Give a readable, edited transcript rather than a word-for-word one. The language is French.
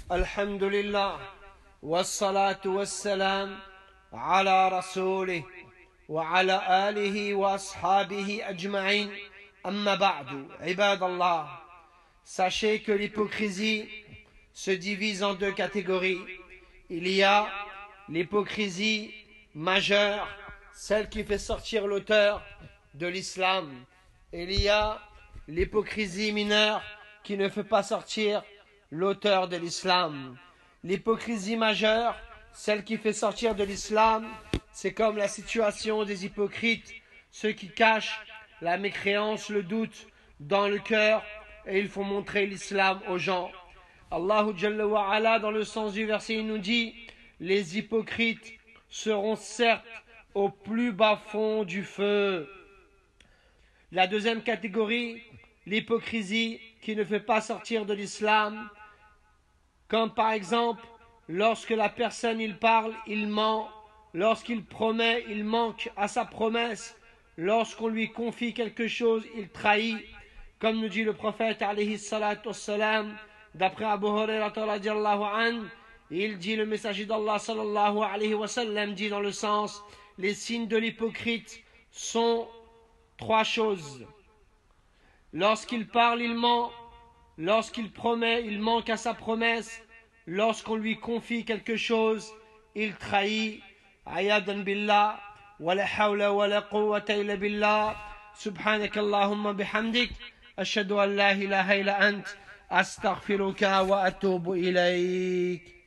الحمد لله والصلاة والسلام على رسوله وعلى آله وأصحابه أجمعين أما بعد عباد الله. Sachez que l'hypocrisie se divise en deux catégories. Il y a l'hypocrisie majeure, celle qui fait sortir l'auteur de l'islam. Il y a l'hypocrisie mineure qui ne fait pas sortir l'auteur de l'islam. L'hypocrisie majeure, celle qui fait sortir de l'islam, c'est comme la situation des hypocrites, ceux qui cachent la mécréance, le doute dans le cœur et ils font montrer l'islam aux gens. Allahu Jalla wa Ala, dans le sens du verset, il nous dit: les hypocrites seront certes au plus bas fond du feu. La deuxième catégorie, l'hypocrisie qui ne fait pas sortir de l'islam, comme par exemple lorsque la personne il parle, il ment, lorsqu'il promet, il manque à sa promesse, lorsqu'on lui confie quelque chose, il trahit, comme nous dit le prophète alayhi salatu wassalam, d'après Abu Hurairah radiyallahu anhu, il dit, le messager d'Allah sallallahu alayhi wa sallam dit dans le sens: les signes de l'hypocrite sont trois choses. Lorsqu'il parle, il ment. Lorsqu'il promet, il manque à sa promesse. Lorsqu'on lui confie quelque chose, il trahit. Ayadan billah, wa la hawla wa la quwwata illa billah. Subhanakallahumma bihamdik, ashhadu an la ilaha illa ant, astaghfiruka wa atubu ilayk.